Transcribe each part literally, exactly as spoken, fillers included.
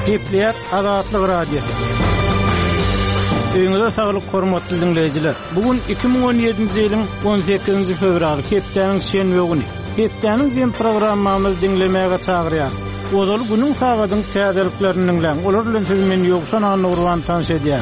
Gepler Azatlyk Radiosu. Öňüňizde saglyk hormatly dinleýijiler. Bugun iki ming on ýedinji ýylyň on sekizinji fevraly hepdeniň şenbe güni. Hepdeniň jem programmamyzy dinlemäge çagyrýar. Ozal günüň sagadyň täzeliklerini dinleň. Olar bilen siz meni ýoksan anlagurwan tanış edýär.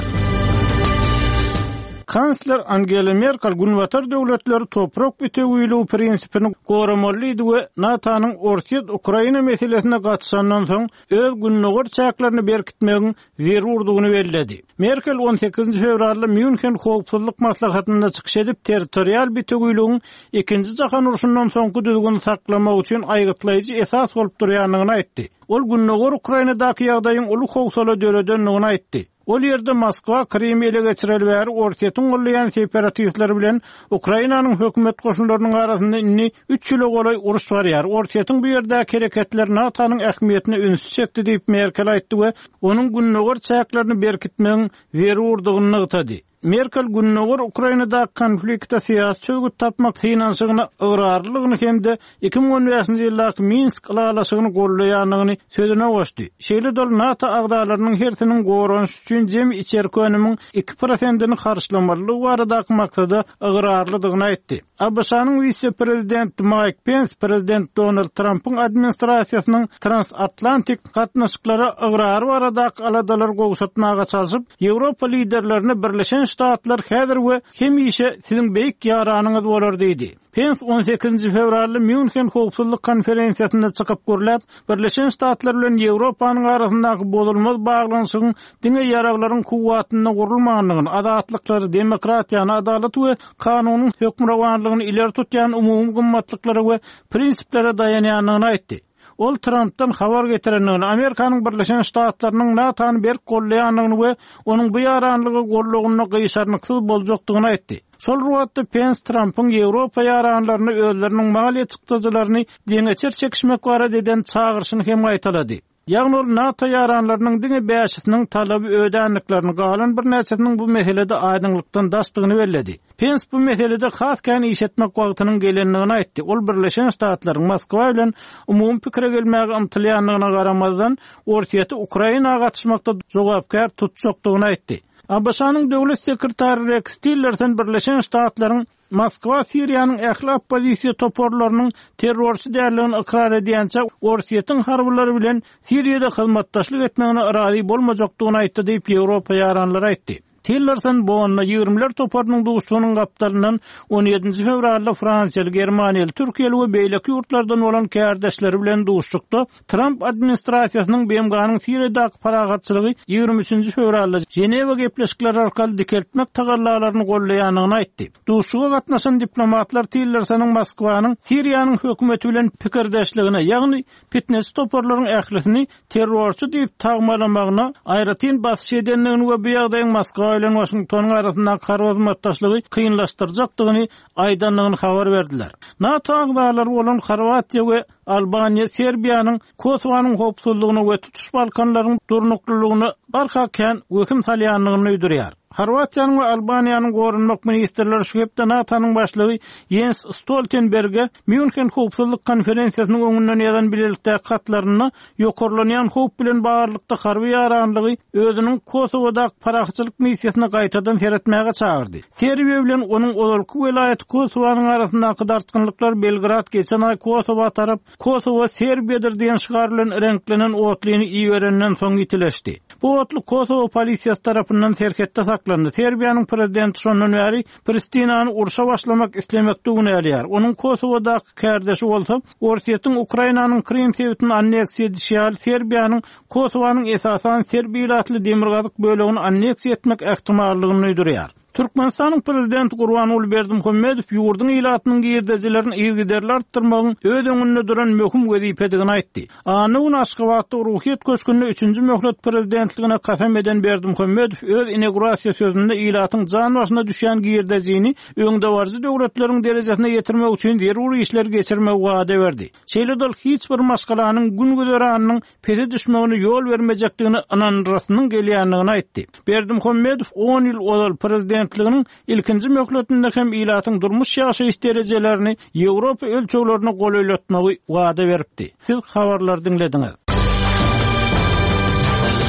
Kansler Angela Merkel günwatar döwletleri toprak bütewýligi prinsipini goramalydy we NATO'nyň Ortiýat Ukraina meselesine gatşandan soň öz günnäger çäklerini berkitmegiň zerurdygyny bellädi. Merkel on sekizinji fevralda München howpsuzlyk maslahatynda çykyş edip territorial bütewýligiň ikinji jahan uruşundan soňky düzgün saklamak üçin aýgytlaýjy esas bolup durýanyny aýtdy. Ol günnäger Ukrainadaky ýagdaýyň uly howsala döredenligini aýtdy. Ol ýerde Moskwa Krimi ele geçireli bäri Ortiýatyň gollaýan separatistler bilen Ukrainanyň hökümet goşunlarynyň arasynda inni üç ýyla golay uruş barýar. Ortiýatyň bu ýerdäki hereketler NATO'nyň ähmiýetini ünsüz çekdi diýip Merkel aýtdy we onuň günnäger çäklerini berkitmegiň zerurdygyny ýetdi. Merkel günnäger Ukrainadaky konfliktde syýasy çözgüt tapmak finansygyny ıgrarlygyny hemde iki ming on beşinji ýyldaky Minsk ýalaşygyny gollaýanyny sözüne goşdy. Şeýle dol NATO agdalarynyň hersiniň goranş üçin jemi içerki önümiň iki prosentini karşılamalylygy baradaky maksady ıgrarlydygyny aýtdy. A B S-nyň vice-prezidenti Mike Pence, prezident Donald Trump'yň administrasiýasynyň transatlantik gatnaşyklary ıgrary baradaky aladalar gowşatmaga çalyşyp, Ýewropa liderlerini Birleşen Ştatlar häzir we hemişe siziň beýik ýaranyňyz bolar diýdi. Pence on sekizinji fevralda München howpsuzlyk konferensiýasynda çykyp görläp, Birleşen Ştatlar bilen Ýewropanyň arasyndaky bozulmaz baglanyşyň diňe ýaraglaryň kuwwatyna gurulmagyny, adatlyklary, demokratiýany, adalet we kanunyň hökmranlygyny ileri tutýan umumy gymmatlyklary we prinsiplere dayanýanyny aýtdy. Ol Trump'tan habar getirenligini, Amerikanyň Birleşen Ştatlarynyň NATO'ny berk gollaýanyny we onuň bu ýaranlygy gorlugyny gyýşarnyksyz boljakdygyny aýtdy. Şol ruwatda Pence Trump'yň Ýewropa ýaranlaryny özleriniň maliýe çykdyjylaryny deňeçer çekişmek barada eden çağırşyny hem aýtalady. Ýagny ol NATO ýaranlarynyň diňe bäşisiniň talaby ödänliklerini galan bir näçesiniň bu meselede aýdynlykdan daşdygyny bellädi. Pence bu meselede haskan iş etmek wagtynyň gelenligini aýtdy. Ol Birleşen Ştatlaryň Moskwa bilen umumy pikire gelmäge ymtylýanyna garamazdan Ortiýaty Ukrainaga gatnaşmakda jogapkar tutjakdygyny aýtdy. A B S-nyň döwlet sekretary Rex Tillerson Birleşen Ştatlaryň Moskwa Siriýanyň ählak pozisiýa toporlarynyň terrorçy därligini ikrar edýänçe Ortiýatyň harbylary bilen Siriýede hyzmatdaşlyk etmegine irazy bolmajakdygyny aýtdy diýip Ýewropa ýaranlary aýtdy. Tillerson bu onna ýigrimeler toparynyň duşunyň gapdalynyň on ýedinji fevralda Fransiýaly, Germaniýaly, Türkiýeli we beýleki ýurtlardan bolan kärdeşleri bilen duşdukda Trump administrasiýasynyň B M G-nyň Siriýadaky paragatçylygy ýigirmi üçinji fevralda Ženewa gepleşikleri arkaly dikeltmek tagallalaryny gollaýanyny aýtdy. Duşuga gatnaşan diplomatlar Tillersonyň Moskwanyň Siriýanyň hökümeti bilen pikirdeşligine, ýagny fitness toparlaryň ählisini terrorçy diýip tagmalamagyna aýratyn basyş edenligini we bu ýagdaýyň Moskwa bilen Washington arasyndaky harwazmatdaşlygy kıyınlaşdyrjakdygyny aýdanlygyny habar berdiler. NATO agdalary bolan Horwatiýa we Albaniýa Serbiýanyň Kosowanyň howpsuzlygyny we tutuş balkanlarynyň durnuklygyny barhakan höküm salýanlygyny öýdürýär. Horwatiýanyň we Albaniýanyň gorunmak ministrleri şu hepde NATO'nyň başlygy Jens Stoltenberg'e München howpsuzlyk konferensiýasynyň öňünden ýazan bilelikde katlaryny ýokarlanýan howp bilen bagarlykda harby ýaranlygy özüniň Kosowadaky paraxçylyk missiýasyna gaýtadan seretmäge çagyrdy. Serbiýa bilen onuň ozalky welaýaty Kosowanyň arasyndaky dartgynlyklar Belgrad geçen ay Kosowa tarap Kosowa Serbiýadyr diýen şygar bilen renklenen otlyny iýerenden soň itileşdi. Bu otly Kosowa polisiýasy tarapyndan terketde saklandy. Serbiýanyň prezidenti şondan bäri Pristinany urşa başlamak islemekdigini ýaýar. Onuň Kosowadaky kärdeşi bolsa, Ortiýatyň Ukrainanyň Krim sebitini anneksiýa edýän Serbiýanyň Kosowanyň esasan Serbiýatly demirgazyk bölegini anneksiýa etmek ähtimallygyny öýdürýär. Türkmenistanyň prezidenti Gurbanuly Berdimuhammedow ýurduň ilatynyň girdejilerini ýergiderler artdyrmagyň öz öňünde duran möhüm wezipedigini aýtdy. Anyň Aşgabatda ruhyet köçkünde üçünji möhlet prezidentligine kasam eden Berdimuhammedow öz inaugurasiýa sözünde ilatyň jan başyna düşýän girdejini öňde barjy döwletleriň derejesine ýetirmek üçin zeruri işler geçirmek wada berdi. Şeýle dol hiç bir maşgalanyň gün güzeranynyň pede düşmegine ýol bermejekdigini ananrasynyň gelýänligini aýtdy. Berdimuhammedow on ýyl ozal prezident prezidentliginin ilkinji möhletinde hem ilatyň durmuş ýaşaýyş derejelerini Ýewropa ölçeglerine golaýlatmagy wada beripdi. Siz habarlar dinlediňiz.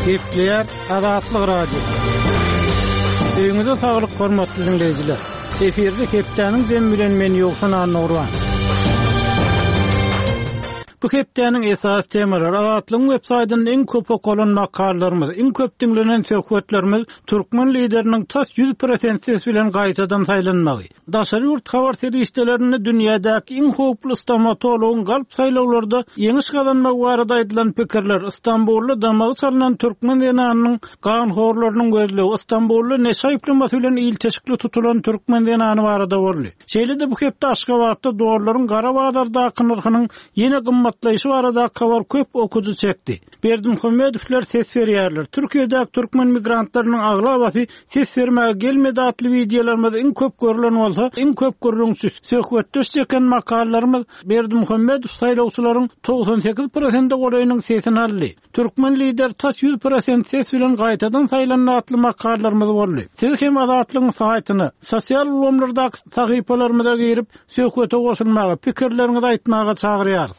Gepler Azatlyk Radiosu. Öňüňizde saglyk hormatly dinleýijiler. Eferde Hepdeniň jem bilen men ýoksan Nurwan. Bu hepdenin esas temaları Azatlyk websaytynyň en köp okulan makallarymyz, en köp dinlenen söhbetlerimiz Türkmen lideriniň tas yüz prosent ses bilen gaýtadan saýlanmagy. Daşary ýurt habar terişdelerini dünýädäki en howply stomatologyň galp saýlawlarda ýeňiş kazanmak barada aýdylan pikirler Istanbulda damagy salynan Türkmen denanynyň gaýan horlarynyň gözlegi Istanbulda neşe diplomaty bilen il teşkil tutulan Türkmen denany barada boldy. Şeýle-de bu hepde Aşgabatda dolarlaryň gara bazardaky narhynyň ýene gymmatlaýşy barada habar köp okuju çekdi. Berdimuhammedowler ses berýärler. Türkiýede Türkmen migrantlarynyň aglabasy ses bermäge gelmedi atly videolarymyz en köp görülen bolsa, en köp görülen söhbetde çeken makallalarymyz Berdimuhammedow saýlawçylaryň doksan sekiz prosent goraýynyň sesini aldy. Türkmen lider tas yüz prosent ses bilen gaýtadan saýlanan atly makallalarymyz boldy. Siz hem Azatlygyň saýtyny, sosial ulgamlardaky sahypalarymyza girip söhbete goşulmagy, pikirleriňizi aýtmagy çagyrýarys.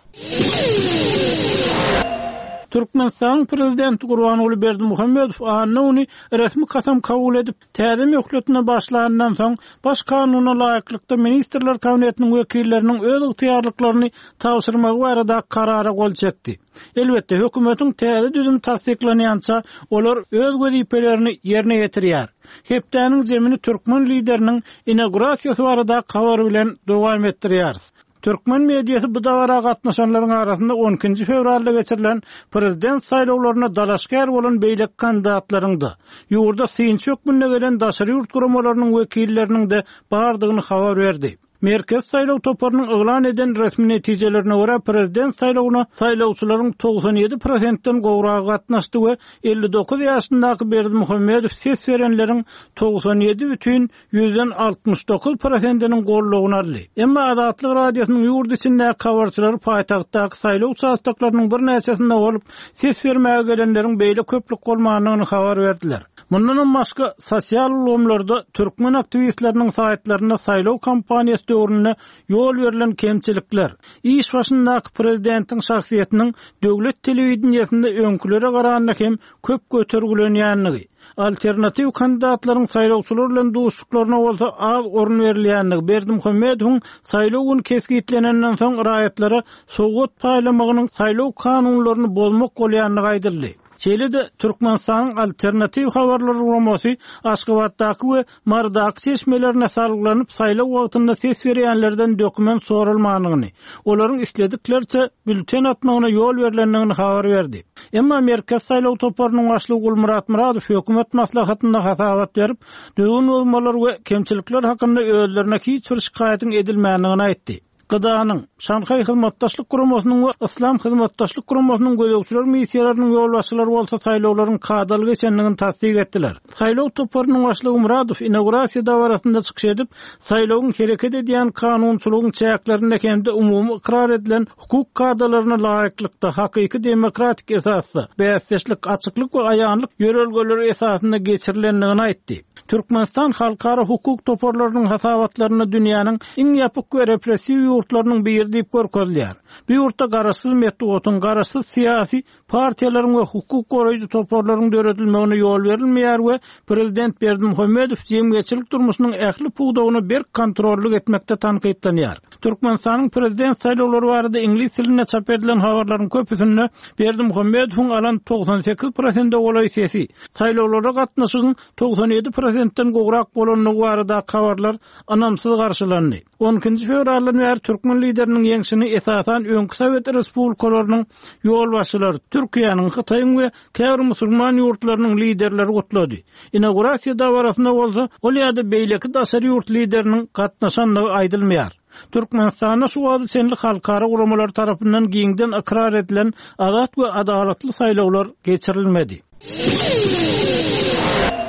Türkmenistan prezidenti Gurbanuly Berdimuhammedow anyny resmi kasam kabul edip täze möhletine başlanandan soň baş kanunyna laýyklykda ministrler kabinetiniň wekilleriniň öz ygtyýarlyklaryny tawsyrmagy barada karara gol çekdi. Elbetde hökümetiň täze düzüm tasdiklanýança olar öz wezipelerini ýerine ýetirýär. Hepdeniň jemini Türkmen lideriniň inaugurasiýasy barada habar bilen dowam etdirýär. Türkmen mediýasy bu dawara gatnaşanlaryň arasynda on ikinji fevralda geçirilen prezident saýlawlaryna dalaşgar bolan beýlek kandidatlaryňdy. Ýurda synç hökmüne gelen daşary ýurt guramalarynyň wekilleriniň de bardygyny habar berdi. Merkez saýlaw toparynyň eglan eden resmi netijelerine görä prezident saýlawyna saýlawçylaryň doksan ýedi prosentden gowragy gatnaşdy we elli dokuz ýaşyndaky Berdimuhammedow ses berenleriň doksan ýedi бүтүn ýüzden altmış dokuz prosentiniň gollugyny aldy. Emma Azatlyk radiosynyň ýurt içindäki habarçylary paýtagtdaky saýlaw çastaklarynyň bir näçesinde bolup ses bermäge gelenleriň beýle köplük bolmagyny habar berdiler. Mundan başga sosial ulgamlarda Türkmen aktivistleriniň saýtlaryna saýlaw kampaniýasy döwründe ýol berilen kemçilikler, iş başyndaky prezidentiň şahsiýetiniň döwlet telewizionyasynda öňkülere garanyna hem köp götergilenýänligi, alternativ kandidatlaryň saýlawçylar bilen duşuklaryna bolsa az orun berilýänligi, Berdimuhammedowyň saýlawyny kesgitlenenden soň raýatlara sowgat paýlamagynyň saýlaw kanunlaryny bozmak bolýanlygy aýdyldy. Şeýle-de Türkmenistanyň alternativ habarlar romasy Aşgabatdaky we Mardaky seçmelerine sargylanyp saýlaw wagtynda ses berýänlerden dokument sorulmagyny, olaryň islediklerçe bülten atmagyna ýol berilendigini habar berdi. Emma merkez saýlaw toparynyň başlygy Gulmurat Muradow hökümet maslahatynda hasabat berip, düzgün bolmalar we kemçilikler hakynda özlerine hiç bir şikaýetin edilmänligini aýtdy. Gıdanyň Şanhay hyzmatdaşlyk guramasynyň we Islam hyzmatdaşlyk guramasynyň gözlegçiler missiýalarynyň ýolbaşçylary bolsa saýlawlaryň kadaly geçenligini tasdik etdiler. Saýlaw toparynyň başlygy Muradow inaugurasiýa dawarasynda çykyş edip, saýlawyň hereket edýän kanunçylygyň çäklerinde hemde umumy ikrar edilen hukuk kadalaryna laýyklykda hakyky demokratik esasda, bäsleşlik, açyklyk we aýanlyk ýörelgeleri esasynda geçirilendigini aýtdy. Türkmenistan halkara hukuk toparlarynyň hasabatlaryny dünýäniň iň ýapyk we repressiw ýurtlarynyň biri diýip görkezýär. Bu ýurtda garaşsyz metodun, garaşsyz siýasy partiýalaryň we hukuk goraýjy toparlaryň döredilmegine ýol berilmeýär we prezident Berdimuhammedow jemgyýetçilik durmuşynyň ähli puwdagyny bir kontrollyk etmekde tanqidlanýar. Türkmenistanyň prezident saýlawlary barada ingliz tilinde çap edilen habarlaryň köpüsinde Berdimuhammedowyň alan doksan sekiz prosent golaý sesi, saýlawlara gatnaşygyň doksan ýedi prosentden gowrak bolanyny barada habarlar anamsyz garşylandy. on ikinji fevraldan beri Türkmen lideriniň ýeňsini esasan öňkü Sowet respublikalarynyň ýolbaşçylary, Türkiýanyň, Hytaýyň we käbir musulman ýurtlarynyň liderleri gutlady. Inaugurasiýa dawarasynda bolsa, ol ýa-da beýleki daşary ýurt lideriniň gatnaşanlygy aýdylmaýar. Türkmenistana şu wagt senli halkara guramalar tarapyndan giňden ikrar edilen azat we adalatly saýlawlar geçirilmedi.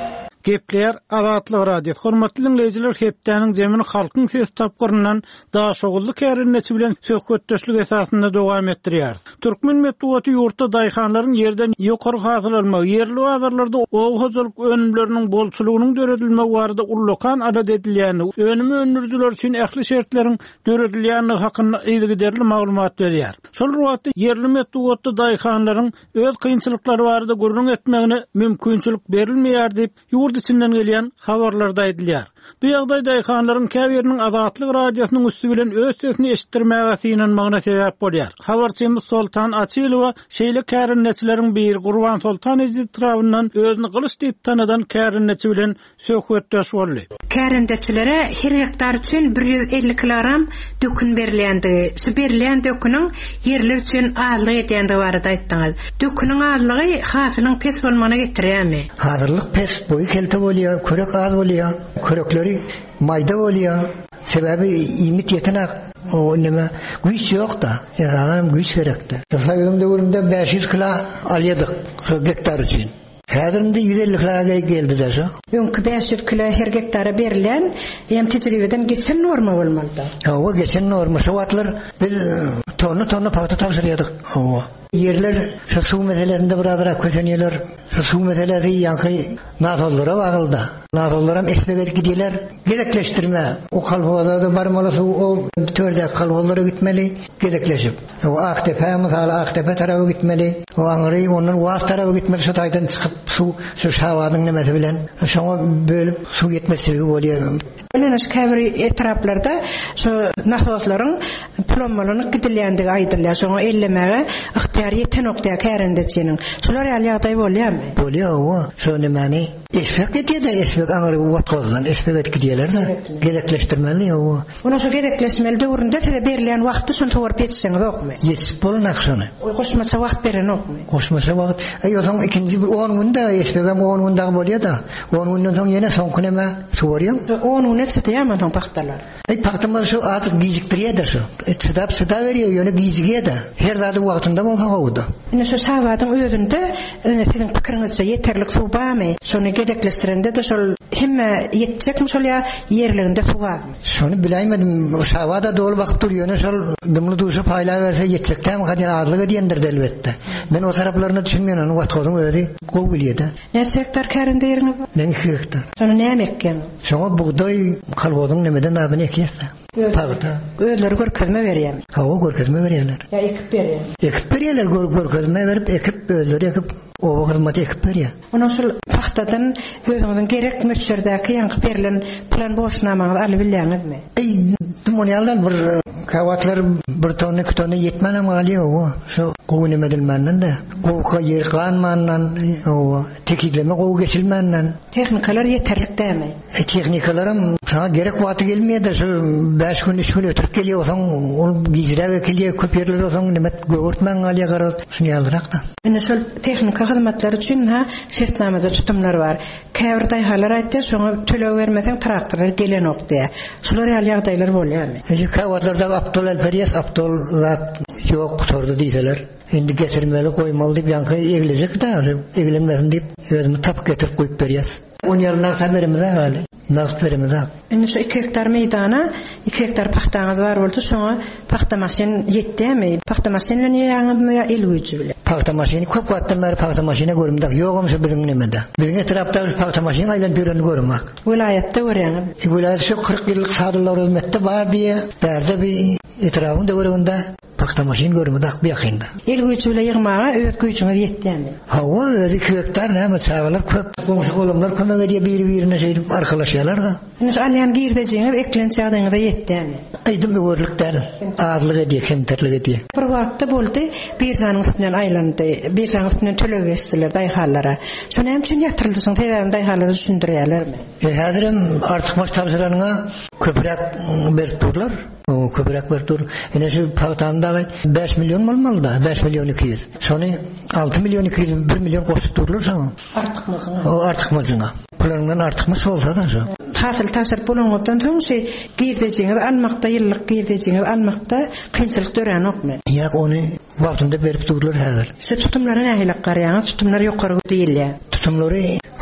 Gepler Azatlyk radio. Hormatly dinleyijiler, hepdäniň jemini halkyň ses tapgyryndan daha şogully kärinneçi bilen söhbetdeşlik esasynda dowam etdirýär. Türkmen medeniýeti ýurtda daýhanlaryň yerden ýokary hasyl almagy, yerli bazarlarda owaçylyk önümleriniň bolçulugynyň döredilmegi barada ullukan adat edilýäni, önümi önürjüler üçin ähli şertleriň döredilýäni hakynda ýygyderli maglumat berýär. Şol wagtda yerli medeniýetde daýhanlaryň öz kynçylyklary barada gurrun etmegine mümkinçilik berilmeýär diýip ýurt içinden gelýän habarlarda edilýär. Bu ýagdaý daýhanlaryň käbiriniň Azatlyk radiosynyň üstü bilen öz sesini eşitdirmäge synanmagyna sebäp bolýar. Habarçymyz Soltan Açylowa şeýle kärinneçileriň biri Gurban Soltan Ejit tarapyndan özüni gylyç diýip tanadan kärinneçi bilen söhbetdeş boldy. Kärinneçilere her hektar üçin bir yüz elli kilogram dökün berilýändi. Şu berilýän döküniň yerler üçin azlyk edýändi barada aýtdyňyz. Döküniň azlygy hasylyň pes bolmagyna getirýärmi? Hazırlyk pes boyu kelte bolýar, körek az bolýar, körekleri mayda bolýar. Sebebi imit yetenek o nime güç yok da, yani güç gerekti. Sayılım dövründe beş yüz kilo alıyorduk hektar için. Häzirinde yüz elli kiloga geldi de şu. Öňkü beş yüz kilo her hektara berilen, hem tecrübeden geçen norma bolmaly. Hawa geçen norma. Şu wagtlar biz tonu tonu paýta tapşyrýardyk. Hawa. Yerler şu suw meselelerinde birazara köşenýärler. Şu suw meselesi ýa-ni nazollara bagyldy. Nazollara hem ekspert gidiler, gerekleştirme. O kalbolarda barmaly suw o törde kalbolara gitmeli, gerekleşip. O Aktepe mesela Aktepe tarafı gitmeli. O aňyry onun Waz tarafı gitmeli. Şu taýdan çykyp suw şu şawadyň nemesi bilen şoňa bölüp suw yetmesligi bolýar. Öňe şu käbir etraplarda şu nazolaryň plommalyny gidilýändigi aýdylýar. Şoňa ellemege ihtiýar ýeten okda kärindeçiniň. Şolar ýaly bolýarmy? Bolýar o. Şu nemeni eşek etýär, eşek aňyry watgazdan eşek gidiýerler de gerekleşdirmeli o. Ona şu gerekleşmeli döwründe tede berilýän wagty şol towar petseňiz okmy? Yetip bolan aksany. O goşmasa wagt beren okmy? Goşmasa wagt. Aý otaň ikinji bir on günde eşegem on günde bolýar da. on günden soň ýene soňky näme sowarýar? on gün etseýärmi taň paxtalar? Aý paxtalar şu atyk gijikdirýär-de şu. Etsedap seda berýär, ýöne gijigýär-de. Her zady wagtynda bolsa howda. Ine şu sawatyň özünde sizin pikiriňizçe ýeterlik suw barmy? Şonu gerekleşdirende de şol hemme ýetjekmi şol ýa yerlerinde suw barmy? Şonu bileýmedim. Sawada dolu wagt durýar, şol dymly duşa paýla berse ýetjekkäm gadyr azlygy diýendirdi elbetde. Men o taraplaryny düşünmýän, o watgazyň özi gowy bilýär-de. Näçe hektar kärinde ýeriňiz bar? Men iki hektar. Şonu näme ekken? Şoňa buğday kalbodyň nemeden abyny ekýärse. Paýta. Özleri görkezme berýär. Hawa görkezme berýärler. Ya ekip berýär. Ekip berýärler, görkezme berip ekip özleri ekip o hyzmat ekip berýär. Ona şol paxtadan özüňiň gerek möçerdäki ýanky berilen plan boşnamaňyzy alyp bilýäňizmi? Ey, dumonyaldan bir kawatlar bir tonu iki tonu yetmenem galýar o. Şu gowy nemedilmenden de. Gowka ýerganmandan o tekitleme gowy geçilmenden. Tehnikalar ýeterlik dämi? E tehnikalarym sana gerek wagty gelmeýär, şu beş gün üç gün ötürüp gelýärsoň, ol gizrebe kelýär, köp ýerler bolsaň nemet göwürtmän galýar garal, şunu ýaldyrak da. Ene şol tehnika hyzmatlar üçin ha şertnamada tutumlar bar. Käbir daýhalar aýtdy, şoňa tölew bermeseň traktorlar gelen okdy. Şolar ýaly ýagdaýlar bolýarmy? E kawatlarda Abdul Alperiyas Abdul zat ýok tordy diýdiler. Endi getirmeli goýmaly diýip ýanky egilejek da, egilenmesin diýip özümi tap getirip goýup berýär. on ýerden saberimiz hali. Nas berimiz. Ene şu iki hektar meydana, iki hektar paxtaňyz bar boldy, şoňa paxta maşyn ýetdimi? Paxta maşynyň ýaňyzmy ýa elgüýçi bile? Paxta maşyny köp wagtdan beri paxta maşyna görümdik. Ýogamy şu biziň nemede. Biziň etrapda paxta maşyny aýlan ýören görmek. Vilayatda görýän. E vilayat şu kırk ýyllyk sadylar özmetde bar diýe, berde bir etrafynda görüngde paxta maşyny görmedik bu ýakynda. Elgüýçi bile ýygmaga öz güýçüňiz ýetdimi? Hawa iki hektar näme çawalar köp, goňşy golamlar kömek edýär biri-birine şeýdip arkalaşýarlar da. Nis alýan girdejiňiz eklençi ýagdaýynda ýetdimi? Aýdym görlikler, azlyk edýär, hemterlik edýär. Bir wagtda boldy, bir janyň üstünden aýlandy, bir janyň üstünden tölew berdiler daýhallara. Şonu hem üçin ýatyryldysyň täzäden daýhalary düşündirýärlermi? E häzirim artyk maş tapşyranyňa köprek berip durlar. O köprek berip dur. Ene şu paxtanda beş milyon bolmaly da, beş milyon iki yüz. Şonu altı milyon iki yüz, bir milyon goşup durlar şoňa. Artykmasyna. O artykmasyna. Plandan artykmys bolsa da şu. Hasyl taşyr bolangypdan soň şey girdejiňiz almakda, ýyllyk girdejiňiz almakda kynçylyk dören okmy? Ýa ony wagtynda berip durlar häzir. Şu tutumlara nähilek garýaňyz, tutumlar ýokary diýilýär. Tutumlary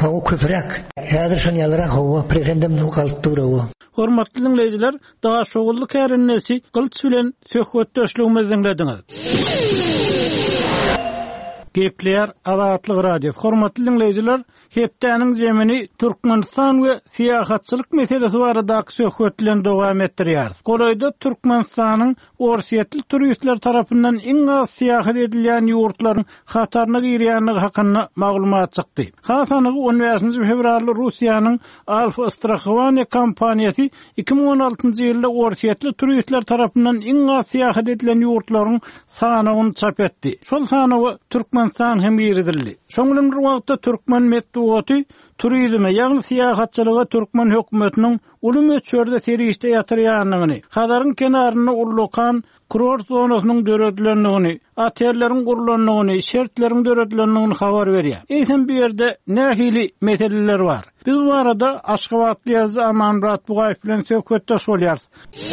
hawa köprek. Häzir şonu ýalyrak hawa prezidentim galtdyr hawa. Hormatly dinleýijiler, daha şogully kärennesi gylç bilen söhbetdeşligimizi dinlediňiz. Gepler Azatlyk radiosu. Hormatly dinleýijiler, hepdeniň jemini Türkmenistan we siýahatçylyk meselesi barada söhbetlen dowam etdirýär. Golaýda Türkmenistanyň orsiýetli turistler tarapyndan iň az siýahat edilýän ýurtlaryň hataryna girýänligi hakynda maglumat çykdy. Hasanyň on beşinji fevralda Russiýanyň Alfa-Strahovaniya kompaniýasy iki ming on altyncy ýylda orsiýetli turistler tarapyndan iň az siýahat edilen ýurtlaryň sanawyny çap etdi. Şol sanawy Türkmenistan hem ýeridildi. Şoňlan bir wagtda Türkmen medeniýeti turizme, ýagny siýahatçylyga Türkmen hökümetiniň uly möçberde serişde ýatyrýanlygyny, Hazaryň kenaryna urlukan kurort zonasynyň döredlenligini, otellerin gurulanlygyny, şertleriň döredlenligini habar berýär. Eýsem bir ýerde nähili meseleler bar. Biz bu arada Aşgabatly ýazgy Amanrat Bugaýew bilen söhbetdeş bolýarys.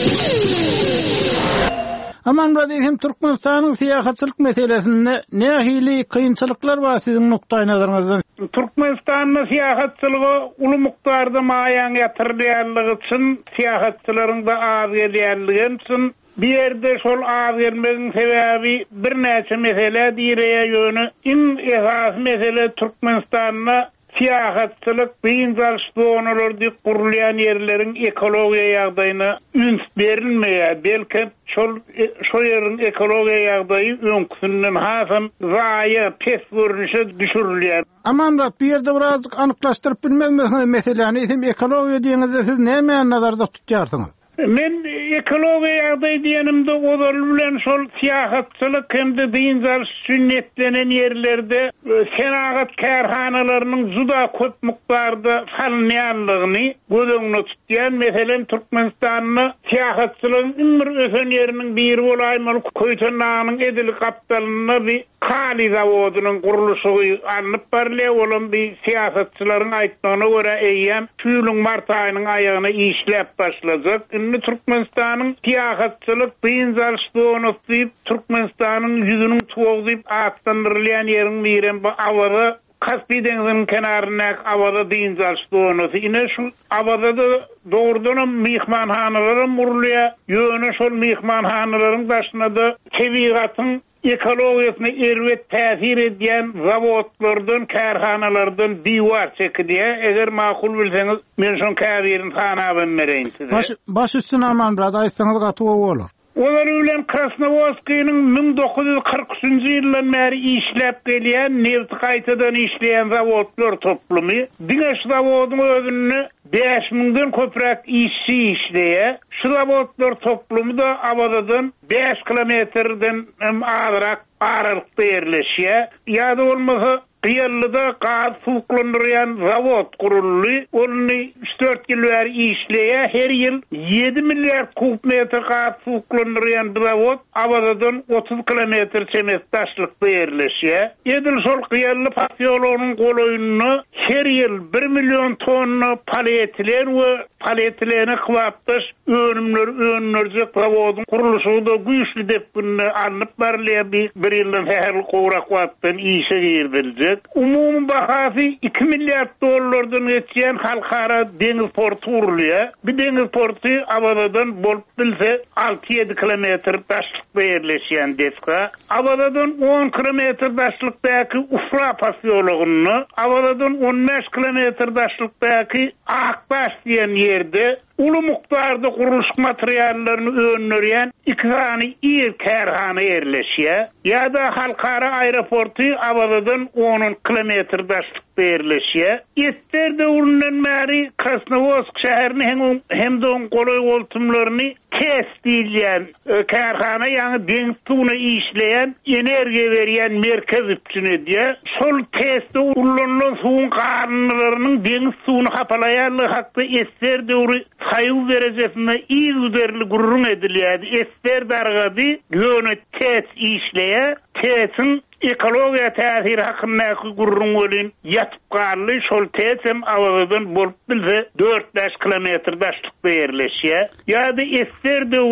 Amanrat hem Türkmenistanyň siýahatçylyk meselesinde nähili kynçylyklar bar siziň nukdaý nazaryňyzdan? Türkmenistanyň siýahatçylygy uly mukdarda maýan ýatyrylýanlygy üçin siýahatçylaryň da az gelýänligi üçin bir ýerde şol az gelmegiň sebäbi bir näçe mesele diýreýär ýöne. Iň esas mesele Türkmenistanyň siýahatçylyk beýinjal zonalarda gurulýan ýerleriň ekologiýa ýagdaýyna üns berilmeýär. Belki şol şo ýerin ekologiýa ýagdaýy öňkünden hasam zaýa pes görünüşe düşürilýär. Amanrat, bir ýerde biraz anyklaşdyryp bilmezmi meseleni? Hem ekologiýa diýeňizde siz näme nazarda tutýarsyňyz? Men ekologiýa ýagdaý diýenimde ozal bilen şol siýahatçylyk hemde beýinjal sünnetlenen ýerlerde senagat kärhanalarynyň juda köp mukdarda salynýanlygyny gözüňde tutýan. Meselen Türkmenistanyň siýahatçylygyň ümür ösen ýeriniň biri bolaýmaly Köýtönanyň edili kaptalyna bir kali zawodunyň gurulşy anyp barlýar. Olan bir siýasatçylaryň aýtmagyna görä eýýän tüýlüň mart aýynyň aýagyna işläp başlajak. Türkmenistanyň siýahatçylyk beýinjal zonasy Türkmenistanyň ýüzüniň toýdyp atlandyrylýan ýeriň biren bu awada Kaspy deňiziniň kenaryna awada beýinjal zonasy. Ine şu awada da dogrudan mehmanhanalaryň murulýa ýöne şol mehmanhanalaryň başyna da tebigatyň ekologiýasyna erwet täsir edýän zawodlardan, kärhanalardan biwar çekilýär. Eger makul bilseňiz, men şol käbirin sanabyny bereýin size. Baş baş üstüne Amanrat aýtsaňyz gaty bolar. Olar bilen Krasnovodskiynyň ming dokuz ýüz kırk üçinji ýyldan bäri işläp gelýän neft gaýtadan işleýän zawodlar toplumy. Diňe zawodyň özüni beş mingden köprek işçi işleýär. Şu zawodlar toplumy da Abadadan beş kilometrden azyrak aralykda ýerleşýär. Ýa-da bolmasa Qiyallyda gaz suwuklandyrýan zawod guruldy. Ony üç dört ýyl bäri işleýär. Her ýyl ýedi milliard kub metr gaz suwuklandyrýan zawod Abadadan otuz kilometr çemes daşlykda ýerleşýär. Edil şol qiyally pasyologynyň goloýuny her ýyl bir million tonna polietilen we polietileni kwapdaş önümler önlerje zawodyň gurulşy da güýçli dep günne alınıp barlýar. Bir ýyldan häzir gowra kwapdan işe girdildi. Umum bahasy iki milyard dollardan geçýän halkara deňiz portu urulýar. Bir deňiz portu Abadadan bolup bilse altı ýedi kilometr daşlykda ýerleşýän deska. Abadadan on kilometr daşlykdaky Ufra pasyologyny, Abadadan on beş kilometr daşlykdaky Akbaş diýen ýerde uly mukdarda guruluş materiallaryny öňlerýän iki tane ýer kärhana ýerleşýär. Ýa-da halkara aeroportu Abadadan on kilometr daşlykda ýerleşýär. Ýetderde urunan bäri Krasnovodsk şäherini hem hem de on goloý oltumlaryny kesdiýän kärhana ýa-ni deňiz suwuna işleýän, energiýa berýän merkez üçin edýär. Şol kesde urulan suwun garnlarynyň deňiz suwuny hapalaýanlygy hakda esser döwri haýyw derejesinde ýüzderli gurrun edilýär. Esser dargady ýöne tes işleýär. Tesin ekologiýa täsiri hakyndaky gurrun welin ýatyp garly şol tesem Abadadan bolup bilse dört beş kilometr daşlykda ýerleşýär. Ýa-da esser döwri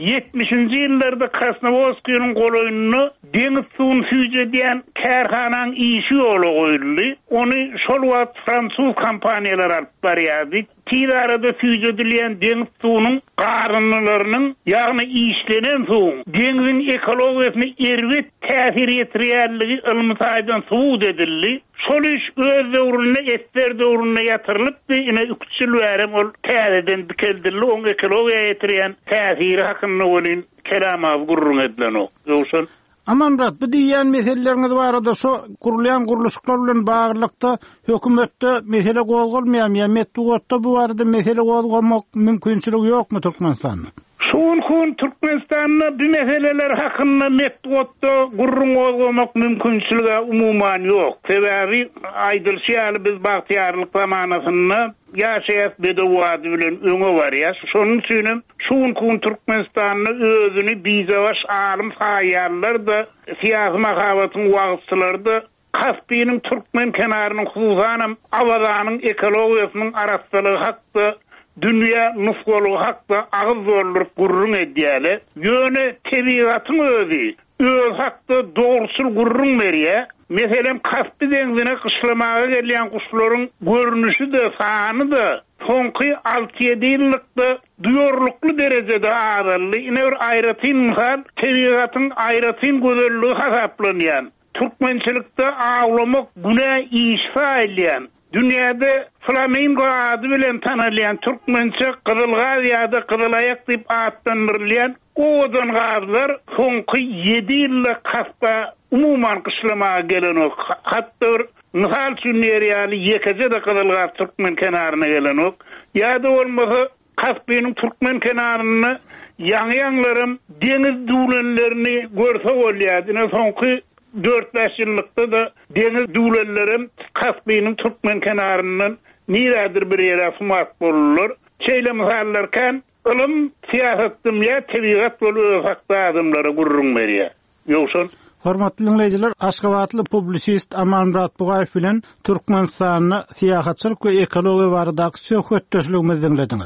yetmişinji ýyllarda Krasnovodskiyň goloýuny deňiz suwuny süýje diýen kärhananyň işi ýoly goýuldy. Ony şol wagt Fransuz kompaniýalar alyp barýardy. Tiri arada süýje edilen deňiz suwunyň garynlarynyň, ýagny işlenen suw, deňiziň ekologiýasyna erwet täsir etdirýärligi ilmi taýdan subut edildi. Şol iş öz döwründe etler döwründe ýatyrylypdy. Ine üç ýyl bärim ol täzeden dikildildi. Oň ekologiýa ýetirýän täsiri hakynda bolyn kelam az gurrun edilen o. Ýoksa Aman Murat, bu diýen meseleleriňiz barada şo gurulýan guruluşlar bilen baglykda hökümetde mesele gozgolmaýan ýa metdugatda bu barada mesele gozgolmak mümkinçiligi ýokmy Türkmenistanda? Şuun kun Türkmenistan'da bir meseleler hakkında metduatda gurrun gozgomak mümkinçiligi umuman yok. Sebebi aýdyl şeýle biz bagtyarlyk zamanasynda ýaşaýas bedewady bilen öňe barýas. Şonuň üçin şuun kun Türkmenistan'da özüni bizawaş alim saýarlar da siýasy mahabatyň wagtçylary da Kaspiynyň Türkmen kenarynyň hususan awazanyň ekologiýasynyň araslygy hakda dünya nufgolu hakda ağız zorlup gurrun edýäle. Ýöne tebigatyň özü, öz hakda dogrusul gurrun berýär. Meselem Kaspy deňizine kışlamaga gelýän kuşlaryň görnüşi de, sany da soňky alty ýedi ýyllykda duýarlykly derejede araldy. Ine bir aýratyn misal, tebigatyň aýratyn gözelligi hasaplanýan. Türkmençilikde ağlamak günä iş faýlýan. Dünyada flamingo adı bilen tanylýan türkmençe Kızılgaz ýa-da Kızılayak diýip atlandyrylýan odan gazlar soňky ýedi ýylda Kaspda umuman kışlamaga gelen ok. Hatda misal üçin ýaly ýekece de Kızılgaz Türkmen kenaryna gelen ok. Ýa-da bolmasa Kaspynyň Türkmen kenaryny ýaňy-ýaňlarym deňiz duwlenlerini görse bolýar. Ine soňky dört beş ýyllykda da deňiz duwlenlerim Kaspynyň Türkmen kenaryndan nirädir bir ýere sumak bolurlar. Şeýle misallarken ilim siýasatdym ýa tebigat bolup hakda adamlara gurrun berýär. Ýoksa Hormatly dinleyijiler, Aşgabatly publisist Aman Murat Bugaýew bilen Türkmenistanyň siýasatçylyk we ekologiýa baradaky söhbetdeşligimizi dinlediňiz.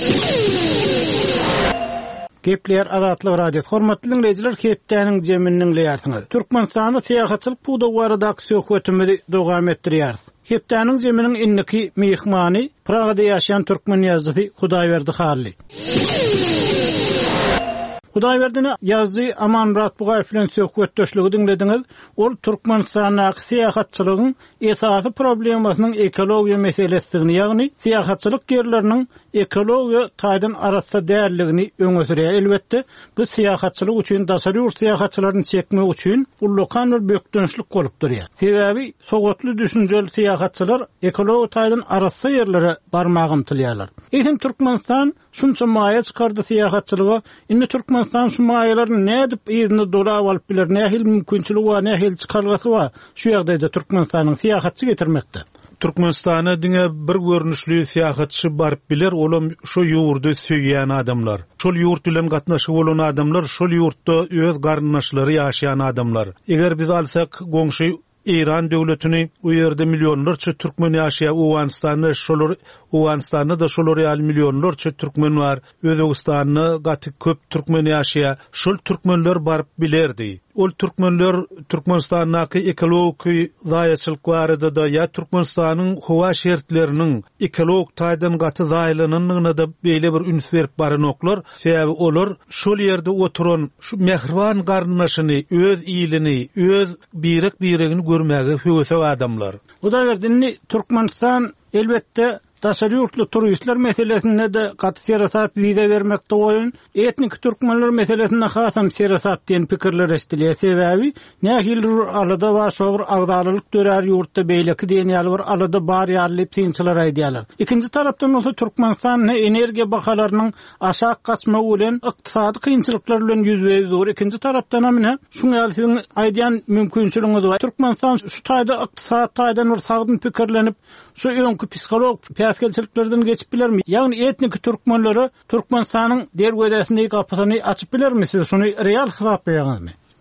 Gepler Azatly radio. Hormatly dinleyijiler, hepdeniň jeminiň leýärsiňiz. Türkmenistanyň siýasatçylyk buda baradaky söhbetimizi dowam etdirýär. Hepdeniň jeminiň inniki mehmany Pragada ýaşaýan türkmen ýazgy Hudaýberdi Hally. Hudaýberdini ýazgy Aman Murat Bugaýew bilen söhbetdeşligi dinlediňiz. Ol Türkmenistanyň siýasatçylygyň esasy problemasynyň ekologiýa meselesini, ýagny siýasatçylyk ýerleriniň ekologiýa taýdan arasynda däerligini öňe sürýär. Elbetde bu siýasatçylyk üçin daşary ur siýasatçylaryny çekmek üçin ullukan bir bökdönüşlik bolup durýar. Sebebi sowatly düşünjeli siýasatçylar ekologiýa taýdan arasy ýerlere barmak ymtylýarlar. Eýsem Türkmenistan şunça maýa çykardy siýasatçylyga, indi Türkmenistan şu maýalaryny nädip ýerine dolap alyp biler, nähil mümkinçiligi we nähil çykarlysy we şu ýagdaýda Türkmenistanyň siýasatçy getirmekde. Türkmenistana diňe bir görnüşli siýasatçy baryp biler, olam şo ýurtda söýýän adamlar. Şol ýurt bilen gatnaşyp bolan adamlar, şol ýurtda öz garyndaşlary ýaşaýan adamlar. Eger biz alsak goňşy İran döwletini o ýerde milyonlarça türkmen ýaşaýar, Owganistanda şolar Owganistanda da şolar ýaly milyonlarça türkmen bar. Özbegistanyň gaty köp türkmen ýaşaýar. Şol türkmenler baryp bilerdi. Ol türkmenler Türkmenistanyň ekologik zaýatçylyk barada da ýa Türkmenistanyň howa şertleriniň ekologik taýdan gaty zaýlanynyna da beýle bir üns berip baranoklar. Sebäbi olar şol ýerde oturan şu mehriban garyndaşyny, öz iýilini, öz birek biregini görmäge höwese adamlar. Bu da berdinni Türkmenistan elbetde daşary ýurtly turistler meselesinde de gaty serasap wiza bermekde boýun. Etnik türkmenler meselesinde hasam serasap diýen pikirler estilýär. Sebäbi nähil alada we şowur agdalylyk dörer ýurtda beýleki diýen ýaly bir alada bar ýaly tynçylar aýdýarlar. Ikinji tarapdan bolsa Türkmenistan energiýa bahalarynyň aşağı gaçma bilen ykdysady kynçylyklar bilen ýüzbeýiz dur. Ikinji tarapdan hem şuňa ýaly aýdýan mümkinçiligi bar. Türkmenistan şu taýda ykdysat taýdan bir sagdyn pikirlenip şu öňkü psikolog gelçiliklerden geçip bilermi? Yani etnik Türkmenleri Türkmenistanyň derwedesindeki kapysyny açyp bilermi? Siz şunu real hesaplayýaňyzmy?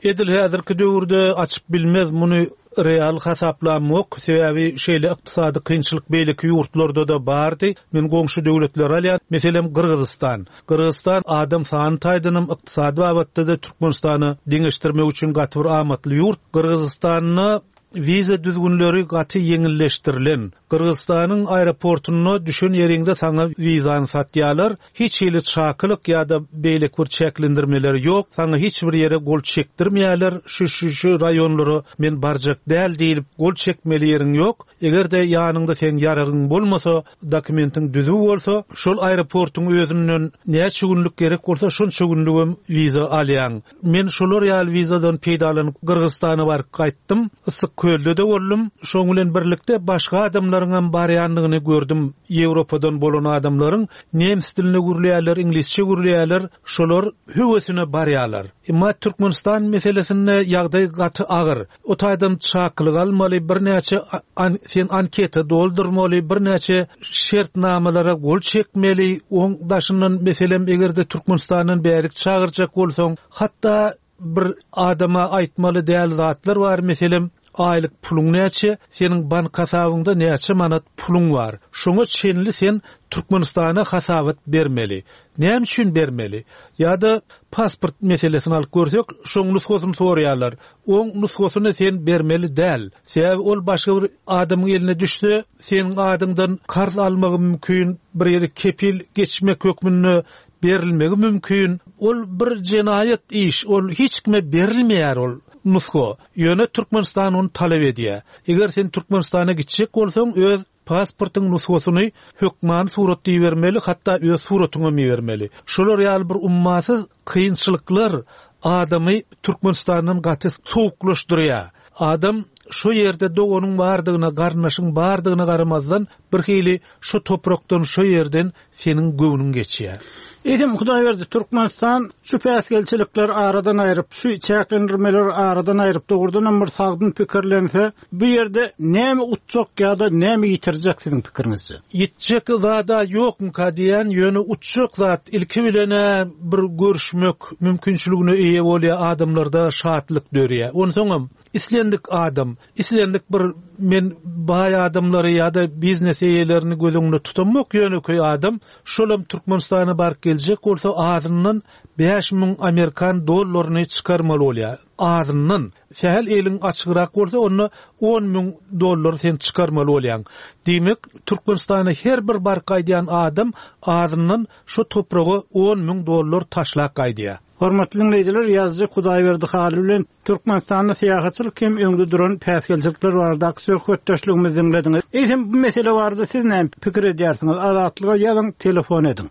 Edil häzirki döwürde açyp bilmez muny real hasaplamak sebäbi şeýle ykdysady kynçylyk beýleki ýurtlarda da bardy. Men goňşy döwletler alýan, meselem Kırgızstan. Kırgızstan adam sany taýdynam ykdysady babatda da Türkmenistany deňeşdirmek üçin gaty bir amatly ýurt. Kırgızstanyny viza düzgünleri gaty yeňilleşdirilen. Kırgızstanyň aeroportuny düşen ýerinde saňa vizany satýarlar. Hiç ýyly çakylyk ýa-da beýlek bir çeklendirmeler ýok. Saňa hiç bir ýere gol çekdirmeýärler. Şu şu şu raýonlary men barjak däl diýip gol çekmeli ýeriň ýok. Egerde ýanynda sen ýaragyň bolmasa, dokumentiň düzü bolsa, şol aeroportuň özünden näçe günlük gerek bolsa, şonça günlük viza alýan. Men şolar ýaly vizadan peýdalanyp Kırgızstana baryp gaýtdym. Isyk kölde de boldum. Şoň bilen birlikde başga adamlaryň hem barýanlygyny gördüm. Ýewropadan bolan adamlaryň nemis dilini gürleýärler, inglizçe gürleýärler. Şolar höwesine barýarlar. Emma Türkmenistan meselesinde ýagdaý gaty agyr. O taýdan çakylyk almaly, bir näçe an, sen anketa doldurmaly, bir näçe şertnamalary gol çekmeli. Oň daşyndan meselem egerde Türkmenistanyň bärik çagyrjak bolsaň, hatda bir adama aýtmaly däl zatlar bar. Meselem aylyk puluň näçe, seniň bank hasabyňda näçe manat puluň bar. Şoňa çenli sen Türkmenistana hasabat bermeli. Näme üçin bermeli? Ýa-da pasport meselesini alyp görsek, şoň nusxasyny soraýarlar. Oň nusxasyny sen bermeli däl. Sebäbi ol başga bir adamyň eline düşse, seniň adyňdan kart almagy mümkin, bir ýere kepil geçmek hökmüne berilmegi mümkin. Ol bir jenaýat iş, ol hiç kime berilmeýär ol. Nusxo. Ýöne Türkmenistan onu talep edýär. Eger sen Türkmenistana gitjek bolsaň, öz pasportyň nusxasyny hökman suratda bermeli, hatda öz suratyňa mi bermeli. Şolar ýaly bir ummasyz kynçylyklar adamy Türkmenistandan gaty sowuklaşdyrýar. Adam şu ýerde dogonyň bardygyna, garnaşyň bardygyna garamazdan bir hili şu toprakdan, şu ýerden seniň göwnüň geçýär. Edim Hudaý berdi, Türkmenistan şu päsgelçilikler aradan aýryp, şu çäklendirmeler aradan aýryp dogurdan bir sagdyn pikirlense, bu ýerde näme utjak ýa-da näme ýitirjek siziň pikiriňizçe? Ýitjek zada ýokmy kadiýan, ýöne utjak zat ilki bilene bir görüşmek mümkinçiligine eýe bolýar adamlarda şatlyk dörýär. Onu soňam islendik adam, islendik bir men baý adamlary ýa-da biznes eýelerini gözüňde tutamak ýöneköy adam, şolam Türkmenistana baryp geljek bolsa azyndan beş ming Amerikan dollaryny çykarmaly bolýar. Azyndan sähel eliň açygyrak bolsa onu on ming dollar sen çykarmaly bolýan. Demek Türkmenistana her bir bar gaýdýan adam azyndan şu topragy on ming dollar taşlak gaýdýar. Hormatly dinleyijiler, ýazgy Hudaýberdi Haly bilen Türkmenistanyň syýahatçylyk hem öňde duran päsgelçilikler barada söhbetdeşligimizi dinlediňiz. Eýsem bu mesele barada siz näme pikir edýärsiňiz? Azatlyga ýazyň, telefon edin.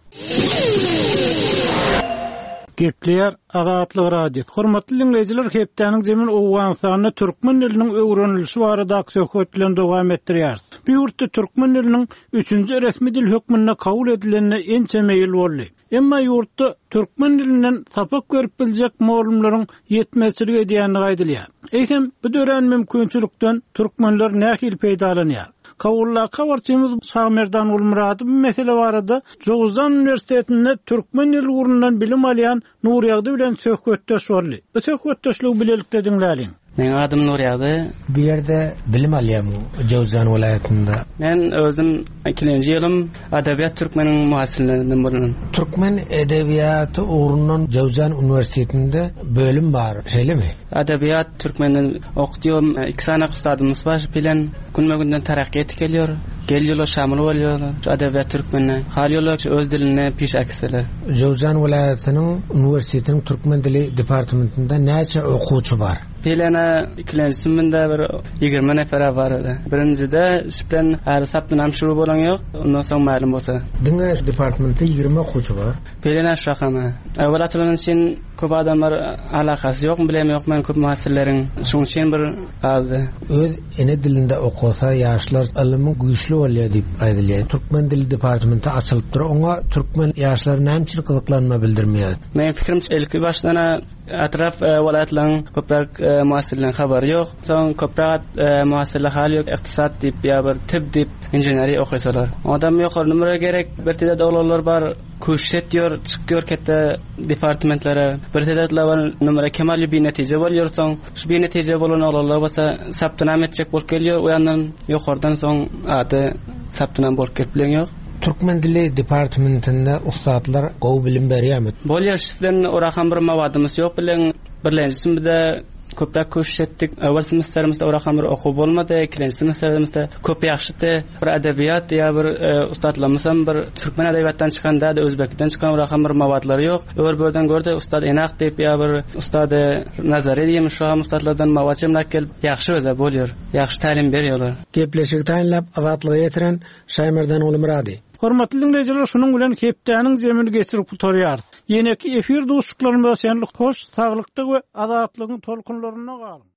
Gepler Azatlyk radio. Hormatly dinleyijiler, hepdeniň zemin Owganstanyň türkmen diliniň öwrenilişi barada söhbetler dowam etdirýär. Bu ýurtda türkmen diliniň üçünji resmi dil hökmüne kabul edilenine ençe meýil boldy. Emma ýurtda türkmen dilinden tapak görüp biljek molumlaryň ýetmezçiligi edýäni gaýdylýar. Eýsem bu dören mümkinçilikden türkmenler nähil peýdalanýar. Kawulla kawarçymyz Samerdan Ulmurady bu mesele barada Joguzdan Üniversitetinde türkmen dili gurundan bilim alýan Nurýagdy bilen söhbetdeş boldy. Bu söhbetdeşligi bilelikde diňläliň. Men adım Nurýagdy. Bu ýerde bilim alýam Joguzdan welaýatynda. Men özüm ikinji ýylym Adabiyat Türkmeniň muhassillerinden bolan. Türkmen edebiýaty urundan Joguzdan Üniversitetinde bölüm bar, şeýlemi? Adabiyat Türkmeniň okudýum, iki sana ustadymyz bar bilen günme-günden terakki etip gelýär. Gelýärler, şamil bolýarlar. Adabiyat Türkmenine, halýarlar öz diline piş akseler. Joguzdan welaýatynyň üniversitetiniň türkmen dili departamentinde näçe okuwçy bar? Pelene ikilensiminde bir ýygrimi nefer bar edi. Birincide şüplen äri sapdan amşuru bolan ýok, ondan soň ma'lum bolsa. Diňe departamentde ýygrimi okuwçy bar. Pelene şahama. Awal atlyň üçin köp adamlar alakasy ýokmy bilemi ýok, men köp muhassilleriň şoň üçin bir azdy. Öz ene dilinde okusa ýaşlar ilmi güýçli bolýar diýip aýdylýar. Türkmen dili departamenti açylyp dur, oňa türkmen ýaşlar nämeçilik gyzyklanma bildirmeýär. Men pikirimçe ilki başdan atraf welaýatlaryň köprak muhassilleriň habary ýok. Soň köprak muhassiller hal ýok, iqtisad diýip ýa bir tib diýip injeneri okuyorlar. Adam yukarı numara gerek bir tane dağlarlar var. Köşet diyor, çıkıyor kete departmentlere. Bir tane var numara kemal bir netice oluyorsan, şu bir netice olan olanlar basa saptanam edecek bol geliyor. O yandan yukarıdan son adı saptanan bol gelip yok. Türkmen dili departmentinde ustadlar gow bilim berýärmi? Bolýar şiflen orahan bir mawdymyz ýok bilen birlenjisini de köpek köşetdik. Awal semesterimiz orahan bir okuw bolmady, ikinji semesterimizde köp ýaşydy. Bir edebiýat ýa bir ustadlamysam bir türkmen edebiýatdan çykanda da özbekden çykan orahan bir mawdlar ýok. Örböden gördi ustad enak diýip ýa bir ustad nazary diýip şu ustadlardan mawd jemlap gelip ýaxşy öze bolýar. Ýaxşy talim berýärler. Gepleşik taýinlap azatlygy ýetiren Şaýmerden Uly Murady. Hormatly dinleyijiler, şunun bilen hepdäniň zemini geçirip tutarýar. Ýene-ki efir dostluklarymyza şenlik hoş, saglykdyk we azatlygyň tolkunlaryna galyn.